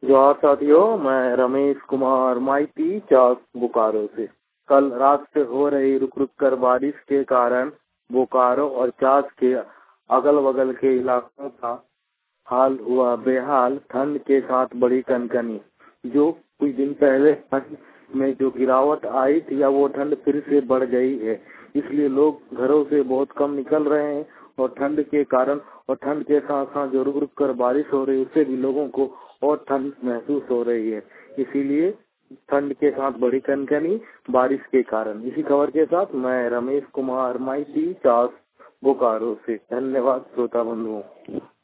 जोहार साथियों, मैं रमेश कुमार माइती चाक बोकारो से। कल रात से हो रही रुक रुक कर बारिश के कारण बोकारो और चाक के अगल बगल के इलाकों का हाल हुआ बेहाल। ठंड के साथ बड़ी कनकनी। जो कुछ दिन पहले ठंड में जो गिरावट आई थी, या वो ठंड फिर से बढ़ गई है। इसलिए लोग घरों से बहुत कम निकल रहे हैं और ठंड के कारण और ठंड के साथ साथ जो रुक रुक कर बारिश हो रही है उससे भी लोगों को और ठंड महसूस हो रही है। इसीलिए ठंड के साथ बड़ी कनकनी बारिश के कारण। इसी खबर के साथ मैं रमेश कुमार माइती चाक बोकारो से। धन्यवाद श्रोता बंधुओं।